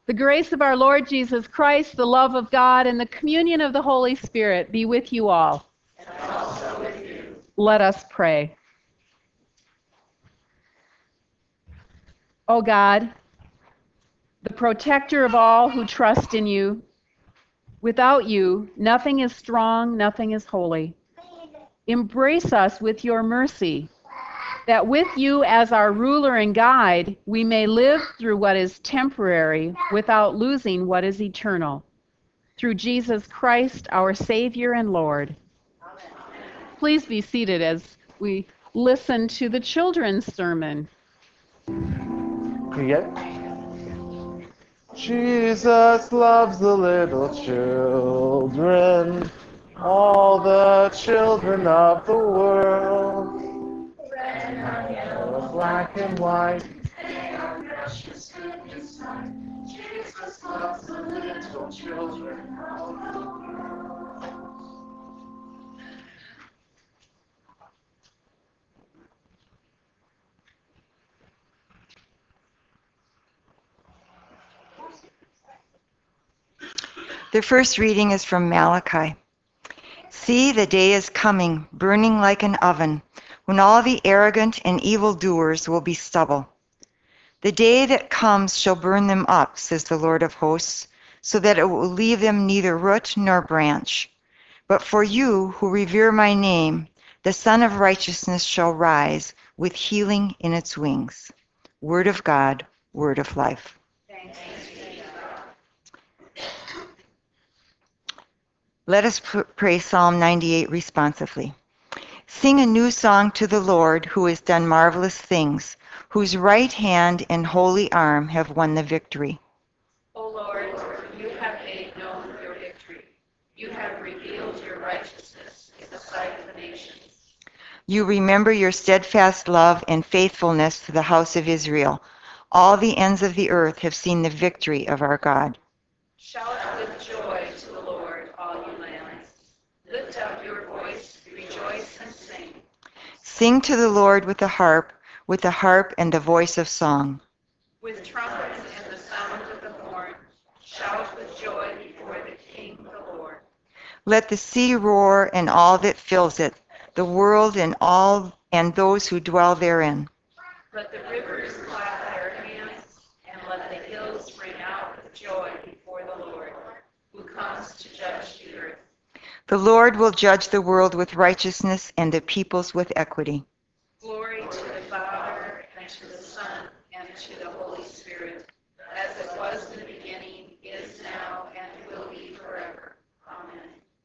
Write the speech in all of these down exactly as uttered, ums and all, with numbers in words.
The grace of our Lord Jesus Christ, the love of God, and the communion of the Holy Spirit be with you all. And also with you. Let us pray. O God, the protector of all who trust in you, without you, nothing is strong, nothing is holy. Embrace us with your mercy, that with you as our ruler and guide, we may live through what is temporary without losing what is eternal. Through Jesus Christ, our Savior and Lord. Amen. Please be seated as we listen to the children's sermon. Yeah. Jesus loves the little children, all the children of the world. Red and yellow, Black and white. they are precious in His sight. Jesus loves the little children of the world. The first reading is from Malachi. See, the day is coming, burning like an oven, when all the arrogant and evildoers will be stubble. The day that comes shall burn them up, says the Lord of hosts, so that it will leave them neither root nor branch. But for you who revere my name, the Son of Righteousness shall rise with healing in its wings. Word of God, word of life. Thanks be to God. Let us pr- pray Psalm ninety-eight responsively. Sing a new song to the Lord, who has done marvelous things, whose right hand and holy arm have won the victory. O Lord, you have made known your victory. You have revealed your righteousness in the sight of the nations. You remember your steadfast love and faithfulness to the house of Israel. All the ends of the earth have seen the victory of our God. Shout with joy to the Lord, all you lands. Lift up your voice, rejoice and sing. Sing to the Lord with the harp, with the harp and the voice of song. With trumpets and the sound of the horn, shout with joy before the King, the Lord. Let the sea roar and all that fills it, the world and all and those who dwell therein. Let the rivers clap their hands, and let the hills ring out with joy before the Lord, who comes to judge the earth. The Lord will judge the world with righteousness and the peoples with equity. Glory to the Father, and to the Son, and to the Holy Spirit, as it was in the beginning, is now, and will be forever. Amen.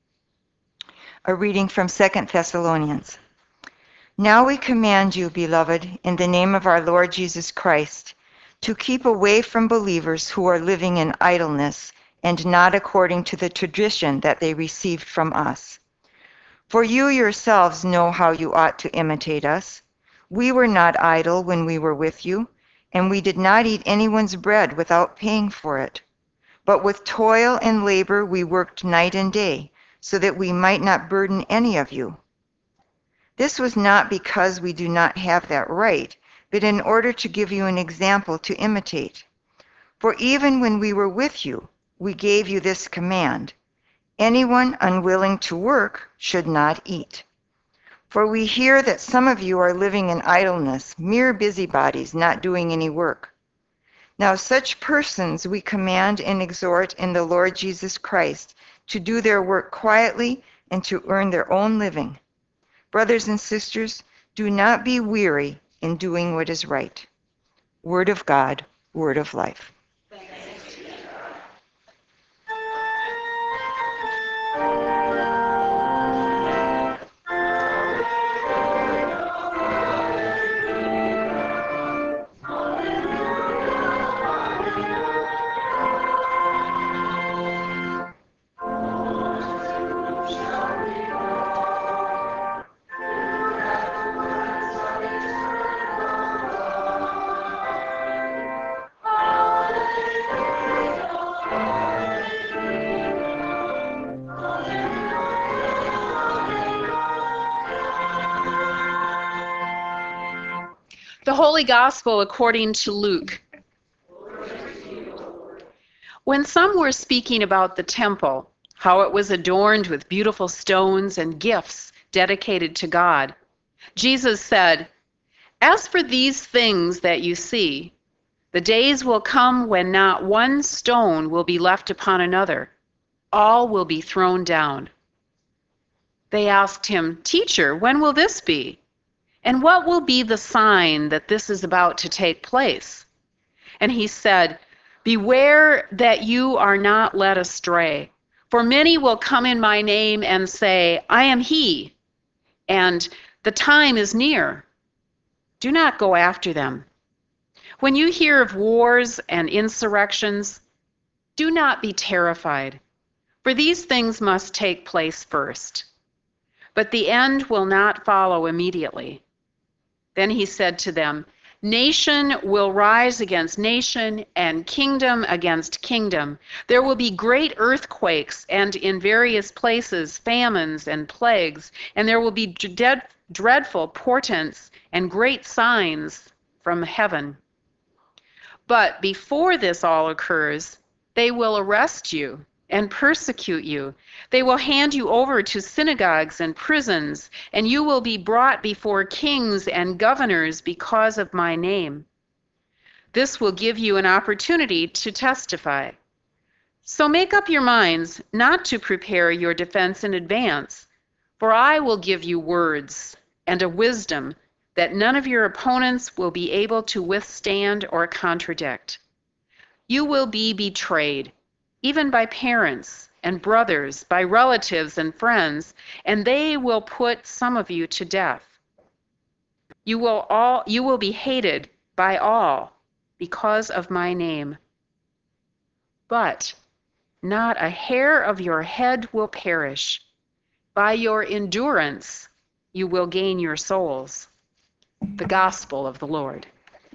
A reading from Second Thessalonians. Now we command you, beloved, in the name of our Lord Jesus Christ, to keep away from believers who are living in idleness and not according to the tradition that they received from us. For you yourselves know how you ought to imitate us. We were not idle when we were with you, and we did not eat anyone's bread without paying for it. But with toil and labor we worked night and day, so that we might not burden any of you. This was not because we do not have that right, but in order to give you an example to imitate. For even when we were with you, we gave you this command: anyone unwilling to work should not eat. For we hear that some of you are living in idleness, mere busybodies, not doing any work. Now such persons we command and exhort in the Lord Jesus Christ to do their work quietly and to earn their own living. Brothers and sisters, do not be weary in doing what is right. Word of God, word of life. Thanks be to God. The Holy Gospel according to Luke. Glory to you, Lord. When some were speaking about the temple, how it was adorned with beautiful stones and gifts dedicated to God, Jesus said, "As for these things that you see, the days will come when not one stone will be left upon another. All will be thrown down." They asked him, "Teacher, when will this be? And what will be the sign that this is about to take place?" And he said, "Beware that you are not led astray. For many will come in my name and say, 'I am he,' and 'the time is near.' Do not go after them. When you hear of wars and insurrections, do not be terrified, for these things must take place first. But the end will not follow immediately." Then he said to them, "Nation will rise against nation and kingdom against kingdom. There will be great earthquakes and in various places famines and plagues, and there will be dread, dreadful portents and great signs from heaven. But before this all occurs, they will arrest you and persecute you. They will hand you over to synagogues and prisons, and you will be brought before kings and governors because of my name. This will give you an opportunity to testify. So make up your minds not to prepare your defense in advance, for I will give you words and a wisdom that none of your opponents will be able to withstand or contradict. You will be betrayed, even by parents and brothers, by relatives and friends, and they will put some of you to death. You will all you will be hated by all because of my name. But not a hair of your head will perish. By your endurance you will gain your souls." The gospel of the Lord.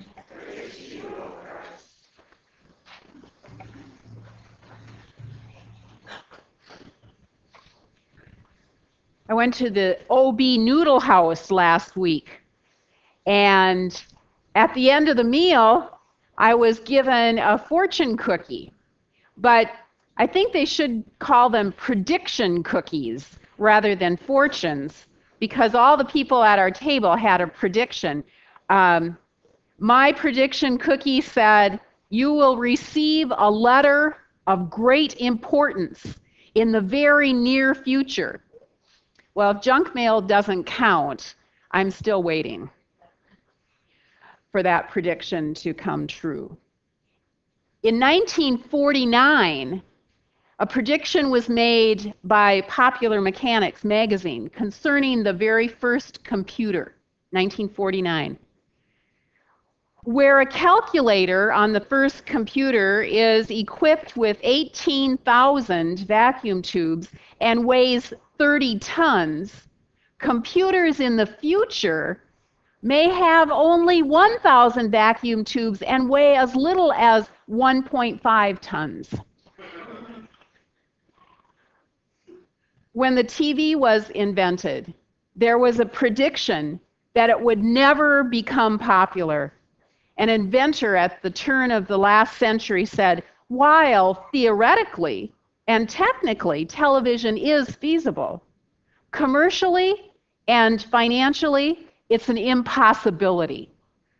I went to the O B Noodle House last week, and at the end of the meal, I was given a fortune cookie, but I think they should call them prediction cookies rather than fortunes, because all the people at our table had a prediction. Um, my prediction cookie said, "You will receive a letter of great importance in the very near future." Well, if junk mail doesn't count, I'm still waiting for that prediction to come true. In nineteen forty-nine, a prediction was made by Popular Mechanics magazine concerning the very first computer, nineteen forty-nine, where a calculator on the first computer is equipped with eighteen thousand vacuum tubes and weighs thirty tons. Computers in the future may have only one thousand vacuum tubes and weigh as little as one point five tons. When the T V was invented, there was a prediction that it would never become popular. An inventor at the turn of the last century said, "While theoretically and technically television is feasible, commercially and financially, it's an impossibility."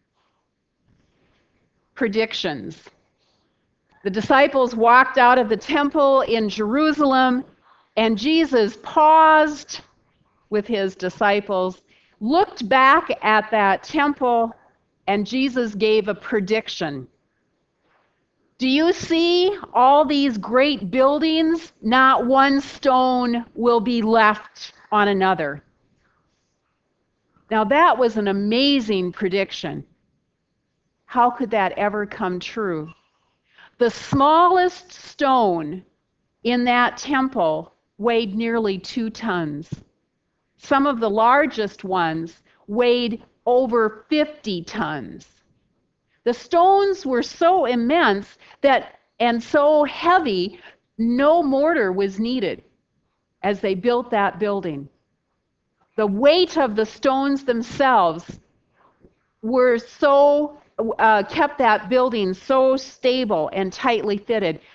Predictions. The disciples walked out of the temple in Jerusalem, and Jesus paused with his disciples, looked back at that temple, and Jesus gave a prediction. "Do you see all these great buildings? Not one stone will be left on another." Now that was an amazing prediction. How could that ever come true? The smallest stone in that temple weighed nearly two tons. Some of the largest ones weighed over fifty tons. The stones were so immense that and so heavy, no mortar was needed as they built that building. The weight of the stones themselves were so uh, kept that building so stable and tightly fitted.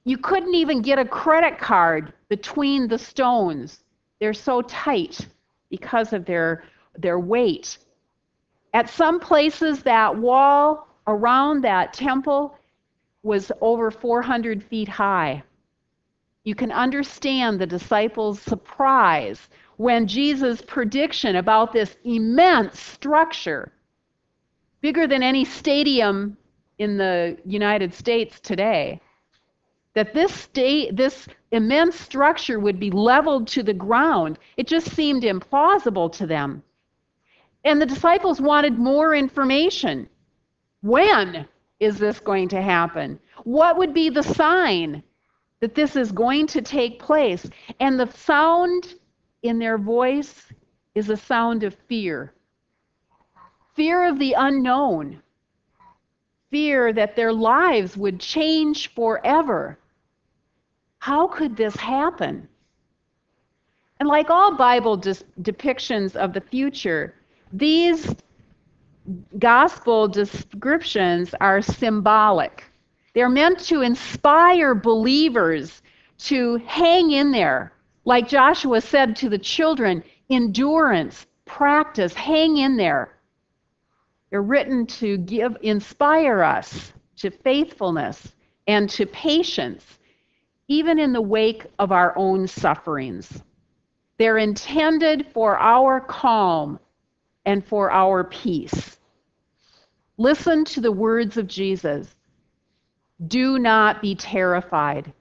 You couldn't even get a credit card between the stones. They're so tight because of their, their weight. At some places, that wall around that temple was over four hundred feet high. You can understand the disciples' surprise when Jesus' prediction about this immense structure, bigger than any stadium in the United States today, that this state, this immense structure would be leveled to the ground. It just seemed implausible to them. And the disciples wanted more information. When is this going to happen? What would be the sign that this is going to take place? And the sound in their voice is a sound of fear. Fear of the unknown. Fear that their lives would change forever. How could this happen? And like all Bible dis- depictions of the future, these gospel descriptions are symbolic. They're meant to inspire believers to hang in there. Like Joshua said to the children, endurance, practice, hang in there. They're written to give, inspire us to faithfulness and to patience, even in the wake of our own sufferings. They're intended for our calm and for our peace. Listen to the words of Jesus. Do not be terrified.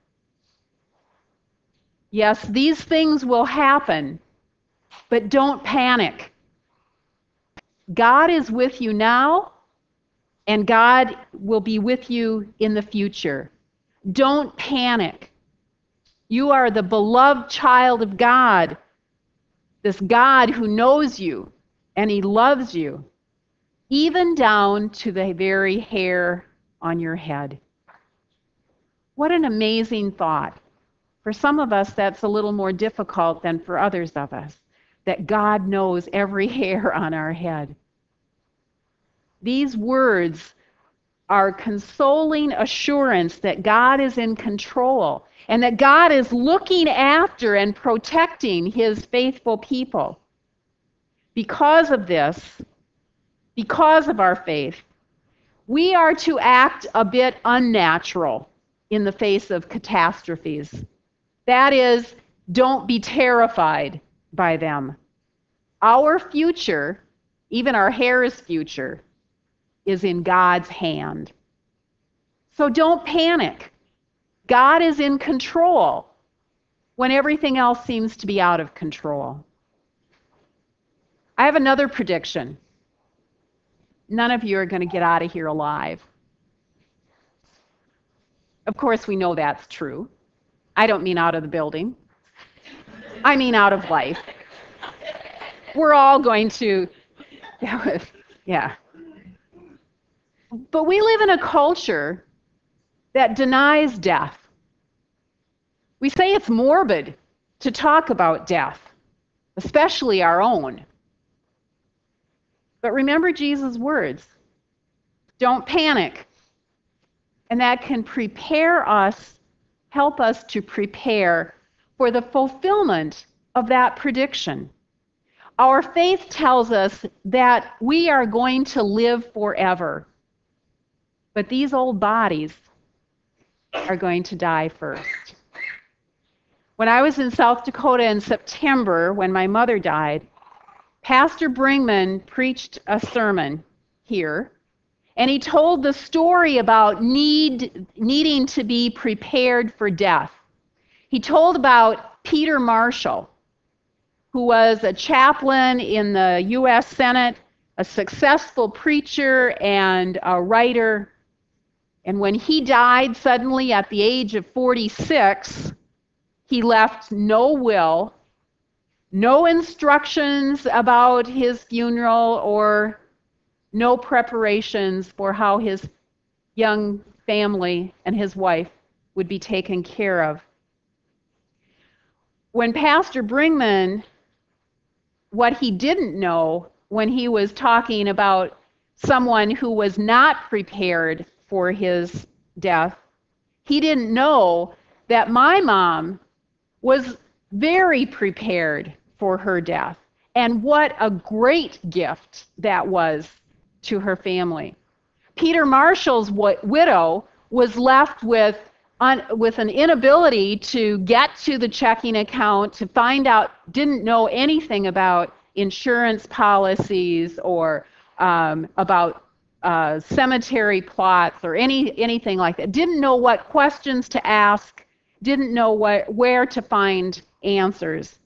Yes, these things will happen, but don't panic. God is with you now, and God will be with you in the future. Don't panic. You are the beloved child of God, this God who knows you, and He loves you, even down to the very hair on your head. What an amazing thought. For some of us, that's a little more difficult than for others of us, that God knows every hair on our head. These words are consoling assurance that God is in control and that God is looking after and protecting His faithful people. Because of this, because of our faith, we are to act a bit unnatural in the face of catastrophes. That is, don't be terrified by them. Our future, even our hair's future, is in God's hand. So don't panic. God is in control when everything else seems to be out of control. I have another prediction. None of you are going to get out of here alive. Of course, we know that's true. I don't mean out of the building. I mean out of life. We're all going to, yeah. But we live in a culture that denies death. We say it's morbid to talk about death, especially our own. But remember Jesus' words. Don't panic. And that can prepare us, help us to prepare for the fulfillment of that prediction. Our faith tells us that we are going to live forever. But these old bodies are going to die first. When I was in South Dakota in September, when my mother died, Pastor Bringman preached a sermon here, and he told the story about need, needing to be prepared for death. He told about Peter Marshall, who was a chaplain in the U S Senate, a successful preacher and a writer. And when he died suddenly at the age of forty-six, he left no will, no instructions about his funeral, or no preparations for how his young family and his wife would be taken care of. When Pastor Bringman, what he didn't know when he was talking about someone who was not prepared for his death, he didn't know that my mom was very prepared for her death. And what a great gift that was to her family. Peter Marshall's widow was left with, un, with an inability to get to the checking account, to find out, didn't know anything about insurance policies or um, about uh, cemetery plots or any anything like that. Didn't know what questions to ask, didn't know what, where to find answers.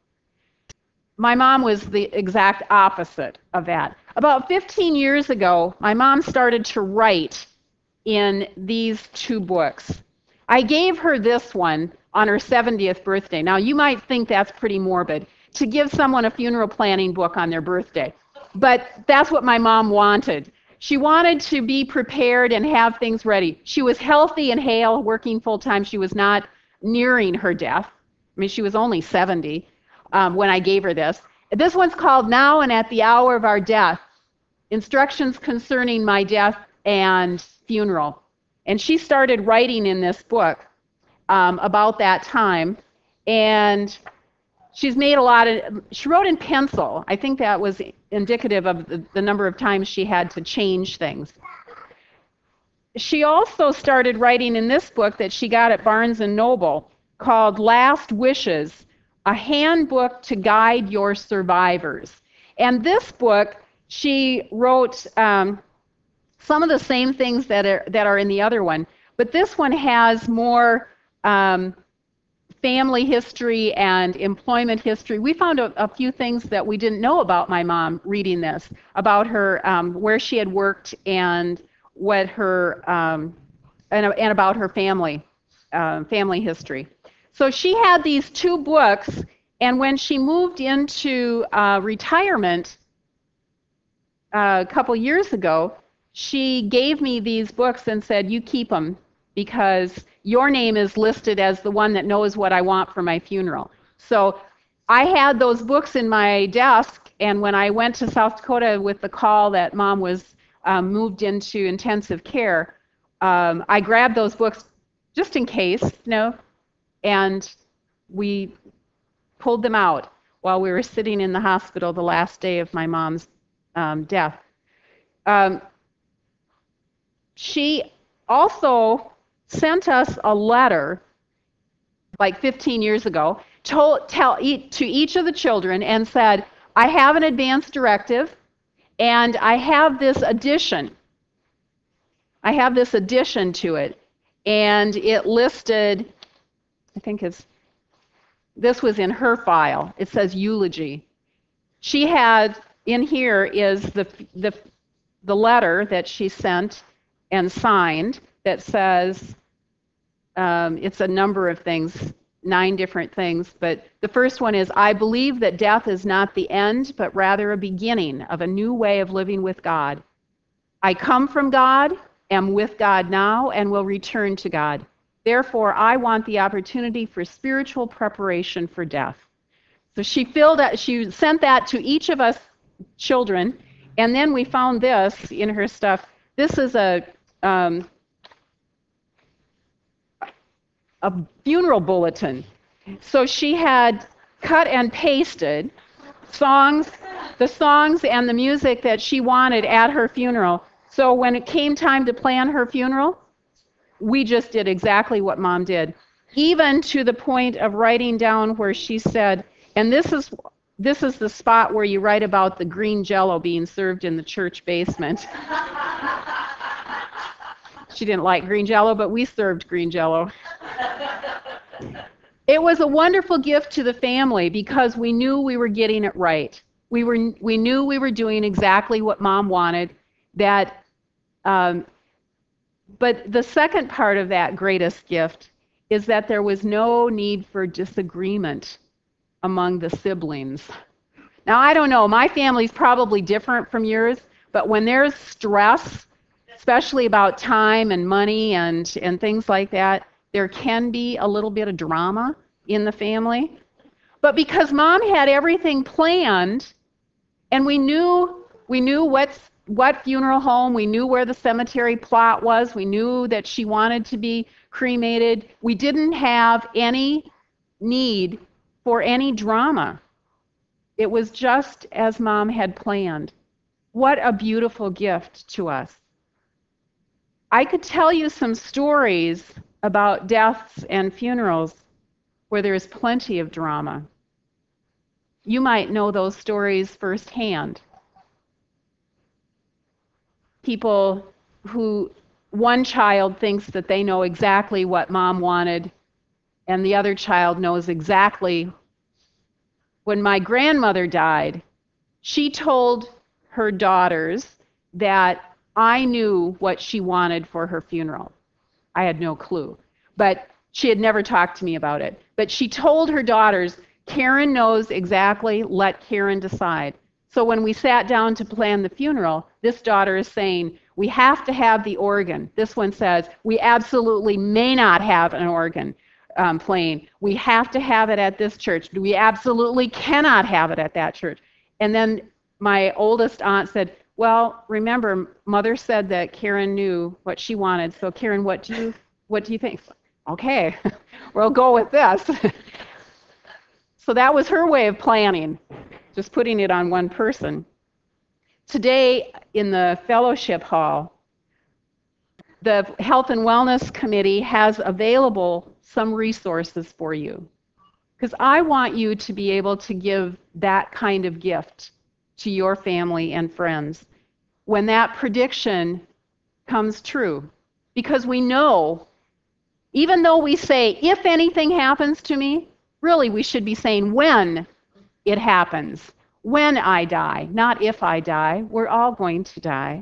My mom was the exact opposite of that. About fifteen years ago, my mom started to write in these two books. I gave her this one on her seventieth birthday. Now, you might think that's pretty morbid, to give someone a funeral planning book on their birthday. But that's what my mom wanted. She wanted to be prepared and have things ready. She was healthy and hale, working full-time. She was not nearing her death. I mean, she was only seventy. Um, when I gave her this. This one's called Now and at the Hour of Our Death, Instructions Concerning My Death and Funeral. And she started writing in this book um, about that time. And she's made a lot of, she wrote in pencil. I think that was indicative of the, the number of times she had to change things. She also started writing in this book that she got at Barnes and Noble called Last Wishes, A Handbook to Guide Your Survivors. And this book, she wrote um, some of the same things that are, that are in the other one, but this one has more um, family history and employment history. We found a, a few things that we didn't know about my mom reading this, about her, um, where she had worked and what her, um, and, and about her family, uh, family history. So she had these two books, and when she moved into uh, retirement uh, a couple years ago, she gave me these books and said, you keep them because your name is listed as the one that knows what I want for my funeral. So I had those books in my desk, and when I went to South Dakota with the call that Mom was um, moved into intensive care, um, I grabbed those books just in case, you know, and we pulled them out while we were sitting in the hospital the last day of my mom's um, death. Um, she also sent us a letter like fifteen years ago told, tell, to each of the children and said, I have an advance directive and I have this addition. I have this addition to it. And it listed, I think it's, this was in her file. It says eulogy. She had, in here is the, the, the letter that she sent and signed that says, um, it's a number of things, nine different things, but the first one is, I believe that death is not the end, but rather a beginning of a new way of living with God. I come from God, am with God now, and will return to God. Therefore, I want the opportunity for spiritual preparation for death. So she filled out, she sent that to each of us children, and then we found this in her stuff. This is a um, a funeral bulletin. So she had cut and pasted songs, the songs and the music that she wanted at her funeral. So when it came time to plan her funeral, we just did exactly what Mom did, even to the point of writing down where she said, and this is this is the spot where you write about the green Jell-O being served in the church basement. She didn't like green Jell-O, but we served green Jell-O. It was a wonderful gift to the family because we knew we were getting it right. We were we knew we were doing exactly what Mom wanted. That, um, but the second part of that greatest gift is that there was no need for disagreement among the siblings. Now, I don't know, my family's probably different from yours, but when there's stress, especially about time and money and, and things like that, there can be a little bit of drama in the family. But because Mom had everything planned, and we knew we knew what's, what funeral home, we knew where the cemetery plot was, we knew that she wanted to be cremated. We didn't have any need for any drama. It was just as Mom had planned. What a beautiful gift to us. I could tell you some stories about deaths and funerals where there is plenty of drama. You might know those stories firsthand. People who, one child thinks that they know exactly what Mom wanted, and the other child knows exactly. When my grandmother died, she told her daughters that I knew what she wanted for her funeral. I had no clue, but she had never talked to me about it. But she told her daughters, Karen knows exactly, let Karen decide. So when we sat down to plan the funeral, this daughter is saying, we have to have the organ. This one says, we absolutely may not have an organ um, playing. We have to have it at this church. We absolutely cannot have it at that church. And then my oldest aunt said, well, remember, Mother said that Karen knew what she wanted. So Karen, what do you, what do you think? Okay, we'll go with this. So that was her way of planning, just putting it on one person. Today in the fellowship hall, the Health and Wellness Committee has available some resources for you, because I want you to be able to give that kind of gift to your family and friends when that prediction comes true. Because we know, even though we say, if anything happens to me, really we should be saying when it happens, when I die, not if I die. We're all going to die.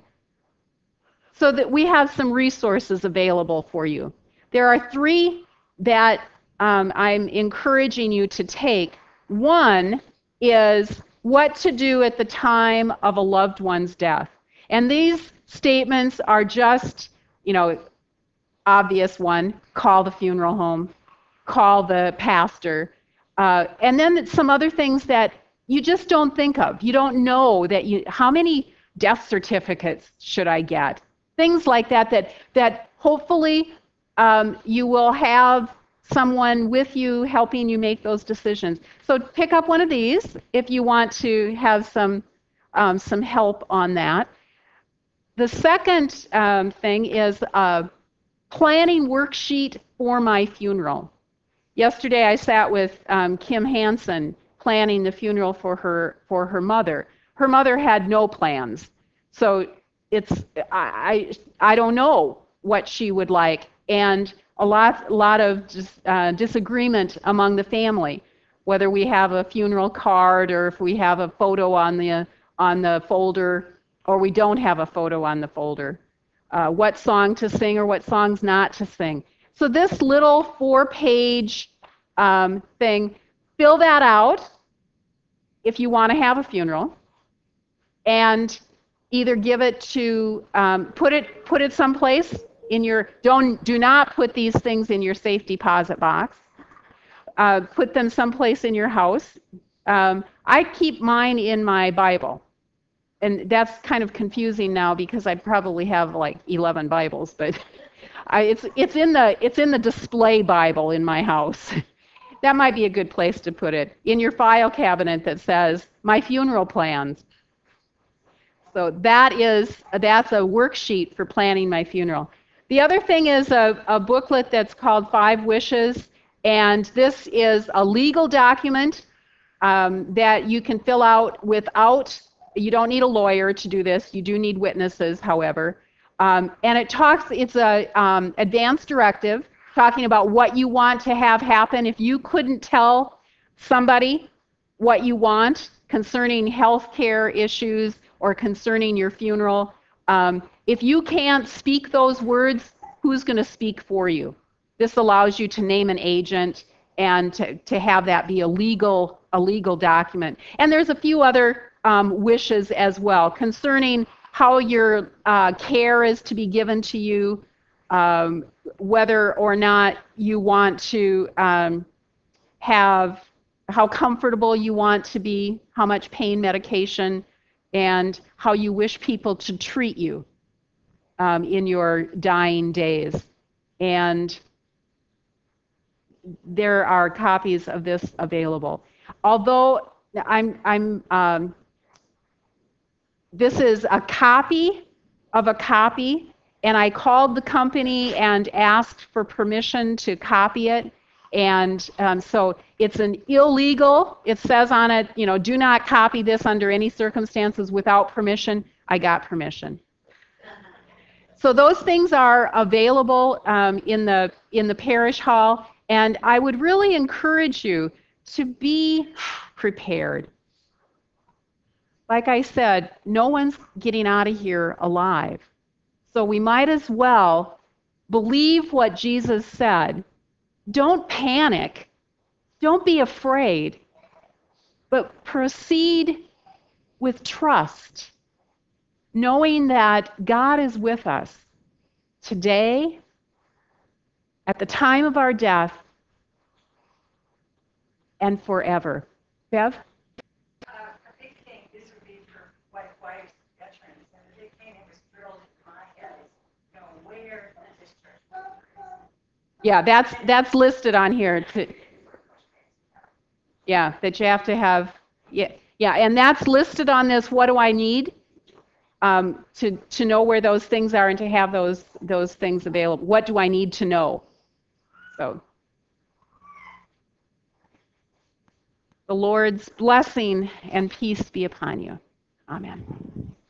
So that we have some resources available for you. There are three that um, I'm encouraging you to take. One is what to do at the time of a loved one's death. And these statements are just, you know, obvious one, call the funeral home, call the pastor, uh, and then some other things that you just don't think of. You don't know that you, how many death certificates should I get? Things like that, that, that hopefully um, you will have someone with you helping you make those decisions. So pick up one of these if you want to have some, um, some help on that. The second um, thing is a planning worksheet for my funeral. Yesterday I sat with um, Kim Hansen planning the funeral for her, for her mother. Her mother had no plans. So it's, I, I, I don't know what she would like, and a lot, a lot of dis, uh, disagreement among the family, whether we have a funeral card or if we have a photo on the, on the folder, or we don't have a photo on the folder, uh, what song to sing or what songs not to sing. So this little four-page um, thing, fill that out if you want to have a funeral, and either give it to, um, put it, put it someplace in your, don't, do not put these things in your safe deposit box. Uh, put them someplace in your house. Um, I keep mine in my Bible. And that's kind of confusing now because I probably have like eleven Bibles, but I, it's, it's, in the, it's in the display Bible in my house. That might be a good place to put it. In your file cabinet that says, my funeral plans. So that is, that's a worksheet for planning my funeral. The other thing is a, a booklet that's called Five Wishes, and this is a legal document um, that you can fill out without, you don't need a lawyer to do this, you do need witnesses, however. Um, and it talks, it's a um, advance directive talking about what you want to have happen. If you couldn't tell somebody what you want concerning health care issues or concerning your funeral, um, if you can't speak those words, who's going to speak for you? This allows you to name an agent and to, to have that be a legal, a legal document. And there's a few other um, wishes as well concerning how your uh, care is to be given to you, um, whether or not you want to um, have, how comfortable you want to be, how much pain medication, and how you wish people to treat you um, in your dying days. And there are copies of this available. Although I'm, I'm, um, this is a copy of a copy, and I called the company and asked for permission to copy it. And um, so it's an illegal, it says on it, you know, do not copy this under any circumstances without permission. I got permission. So those things are available um, in the in the parish hall, and I would really encourage you to be prepared. Like I said, no one's getting out of here alive. So we might as well believe what Jesus said. Don't panic. Don't be afraid. But proceed with trust, knowing that God is with us today, at the time of our death, and forever. Bev? Uh, a big thing, this would be for white wives, veterans, and the big thing that was drilled in my head is, you know, where does this church? Yeah, that's that's listed on here. To, yeah, that you have to have. Yeah, yeah, and that's listed on this. What do I need um, to to know where those things are and to have those those things available? What do I need to know? So, the Lord's blessing and peace be upon you. Amen.